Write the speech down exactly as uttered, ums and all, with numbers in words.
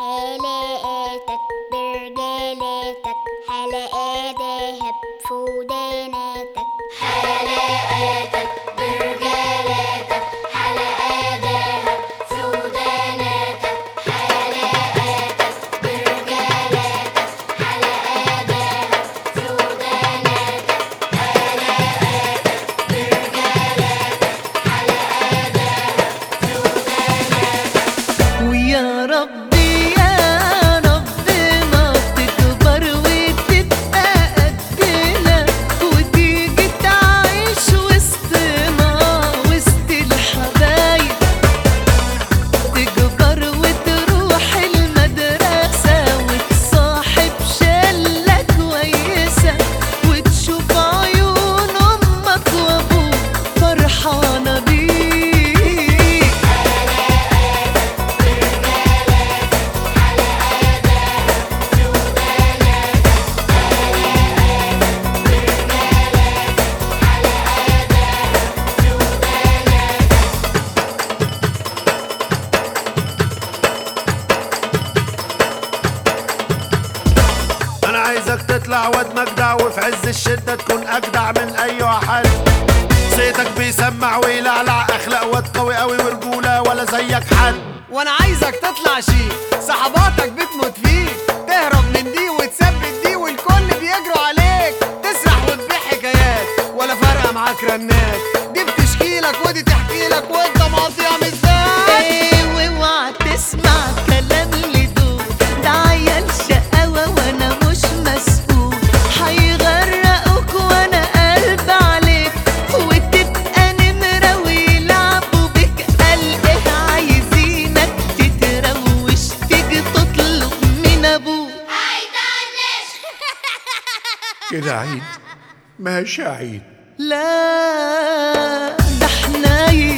حلقاتك برجالاتك، حلقة دهب في وداناتك. حلقاتك برجالاتك، حلقة دهب في وداناتك. حلقاتك برجالاتك، حلقة دهب في وداناتك. حلقاتك برجالاتك، حلقة دهب في وداناتك. ويا ربي يا رب ما تكبر وتبقى قدنا، وتيجي تعيش وسطنا وسط الحبايب، تكبر وتروح المدرسة وتصاحب شلة كويسة، وتشوف عيون أمك وأبوك فرحانة بيك. انا عايزك تطلع واد مجدع، وفي عز الشدة تكون اجدع من اي واحد. صيتك بيسمع ويلعلع، اخلاق واد قوي قوي ورجولة ولا زيك حد. وانا عايزك تطلع شيك، صحباتك بتموت فيك، تهرب من دي وتثبت دي والكل بيجروا عليك، تسرح وتبيع حكايات ولا فارقة معاك رنات، دي بتشكيلك ودي تحكيلك وانت مقضيها مزاج. ايه واوعى تسمع كلام لدول، ده عيال شقاوة وانا مش مسؤول، هيغرقوك وانا قلب عليك، وتبقى نمرة ويلعبوا بك. قال ايه عايزينك تتروش تيجي تطلب من ابوك. كده عيد؟ ماشي عيد. لا ده احنا